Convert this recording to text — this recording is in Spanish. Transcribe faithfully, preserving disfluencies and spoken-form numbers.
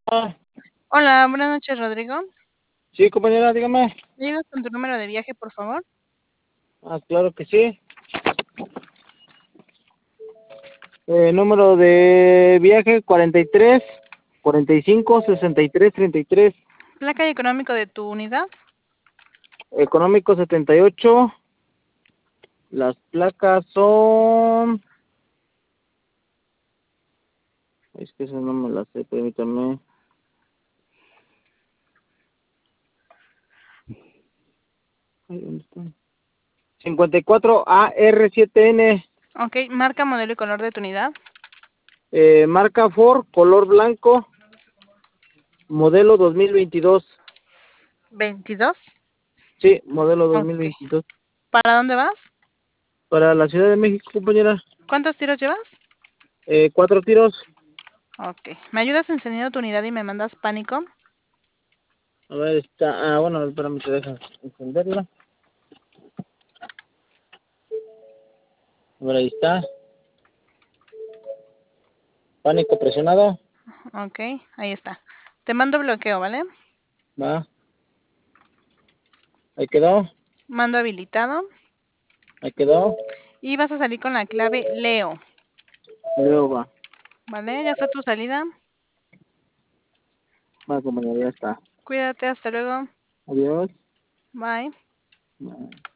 Ah, Hola, buenas noches, Rodrigo. sí, compañera, dígame. ¿Me ayudas con tu número de viaje, por favor? Ah, claro que sí. Eh, número de viaje cuarenta y tres, cuarenta y cinco, sesenta y tres, treinta y tres. Placa y económico de tu unidad. Económico setenta y ocho. Las placas son... Es que eso no me las sé, permítame. Ay, ¿dónde están? cincuenta y cuatro A R siete N. Ok, marca, modelo y color de tu unidad. Eh, marca Ford, color blanco, modelo dos mil veintidós. ¿veintidós? Sí, modelo dos mil Ok. veintidós. ¿Para dónde vas? Para la Ciudad de México, compañera. ¿Cuántos tiros llevas? Eh, cuatro tiros. Ok. ¿Me ayudas encendiendo tu unidad y me mandas pánico? A ver, está... Ah, bueno, espérame, te dejas encenderla. A ver, ahí está. Pánico presionado. Ok, ahí está. Te mando bloqueo, ¿vale? Va. Ahí quedó. Mando habilitado. Ahí quedó. Y vas a salir con la clave Leo, Luego va. ¿vale? Ya está tu salida. Va, compañero, ya está. Cuídate, hasta luego. Adiós. Bye. Bye.